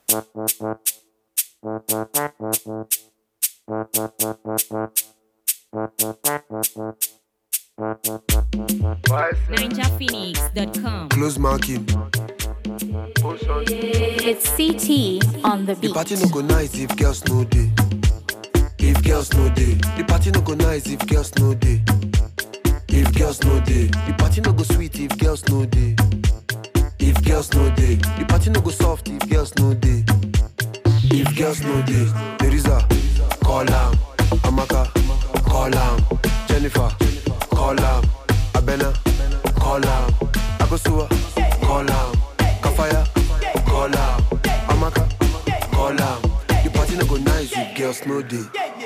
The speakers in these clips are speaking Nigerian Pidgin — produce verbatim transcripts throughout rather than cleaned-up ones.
ninja phoenix dot com. Close marking. It's C T on the The beat. party no go nice if girls no day. If girls no day, the party no go nice if girls no day. If girls no day, the party no go sweet if girls no day. If girls no day, the party no go soft if girls no day. If girls no day, Teresa, call am. Amaka, call am. Jennifer, call am. Abena, call am. Akosua, call am. Kafaya, call am. Amaka, call am. The party no go nice if girls no day.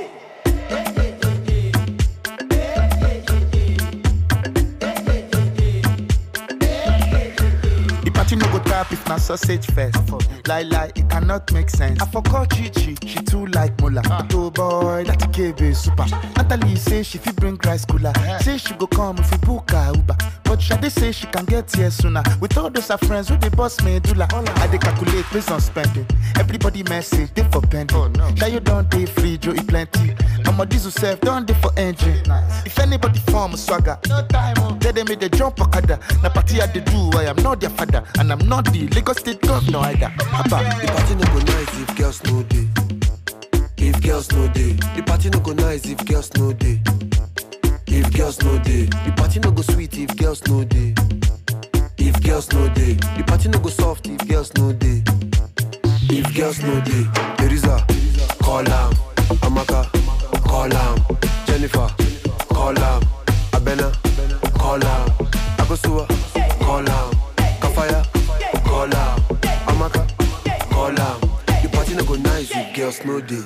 Party no go tap if na sausage first. Lie lie, it cannot make sense. I forgot Chichi, she too like Mola. But oh boy, that K B super. Natalie say she fit bring rice cooler. Say she go come if we book her Uber. But Shade say she can get here sooner. With all those her friends with the boss medulla. I dey calculate based on spending. Everybody message they for pending. Oh, no. Shy you don't dey free, Joe eat plenty. I'm a diesel self, don't dey for engine. Nice. If anybody form a swagger, no time. Oh. They they make the jump okada. Na party I dey do, I am not their father. And I'm not the Lagos State governor either. Abba. The party no go nice if girls no day. If girls no day, the party no go nice if girls no day. If girls no day, the party no go sweet if girls no day. If girls no day, the party no go soft if girls no day. If girls no day, Teresa, call am. Amaka, call am. Jennifer, call am. Abena, call am. Akosua, call am. Kafaya, call am. Amaka, call am. The party no go nice if girls no day.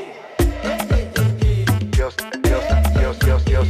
Girls, girls, girls, girls, girls.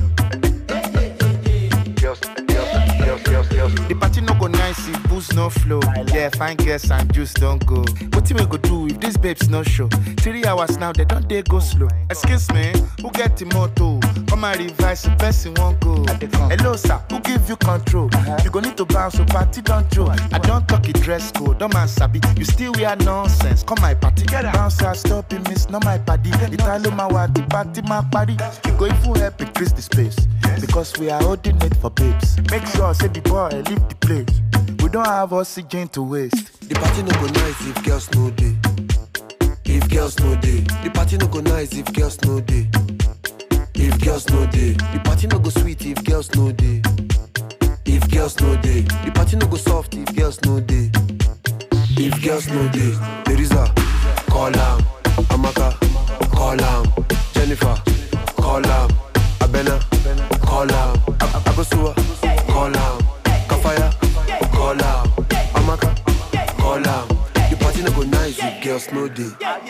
Girls, girls, girls, girls, girls. The party no go nice if booze no flow. Yeah, fine girls and juice don't go. What we go do if these babes no show? Three hours now, they don't they go slow. Excuse me, who get the motto? Come and revise the person won't go. Hello sir, who give you control? Uh-huh. You go need to bounce, so party don't joke. I don't talk it dress code, don't man sabi. You still wear nonsense, come my party. Bounce out, stop it, miss, not my party. Italo my the party, my party. You go if you help increase the space. Because we are holding it for babes. Make sure, say the boy, leave the place. We don't have oxygen to waste. The party no go nice if girls no day. If girls no day, the party no go nice if girls no day. If girls no day, the party no go sweet if girls no day. If girls no day, the party no go soft if girls no day. If girls no day, Teresa, call am. Amaka, call am. Jennifer, call am. Abena, call am. Akosua, call am. Kafaya, call am. Amaka, call am. The party no go nice if girls no day.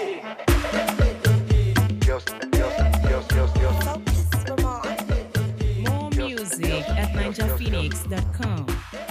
Girls, girls, girls, girls, girls. More music at ninja phoenix dot com.